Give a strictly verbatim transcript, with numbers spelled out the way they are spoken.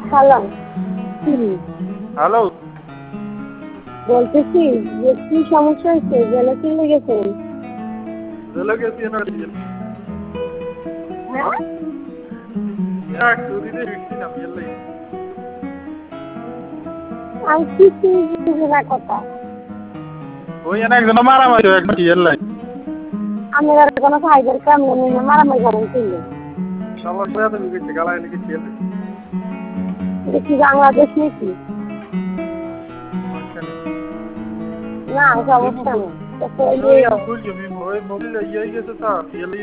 hello হুম hello বলতেছি যে কি সমস্যা হয়েছে জেলে চলে গেছেন জেলে গেছি না হ্যাঁ এক চুরিতে ফিরছিলাম এলাই আমি কিছু বুঝি না কথা ওই এনে একজন মারামারি হয়ে একজন এলাই আমি আর কোনো ফাইবার কাম নেই না মারামারি করেন ছিল সবার সাথে তুমি গেছে গালায় লিখে খেলে এটা কি বাংলাদেশ নাকি না সমস্যা নেই ওই মোবিল ইয়ে গেছে তো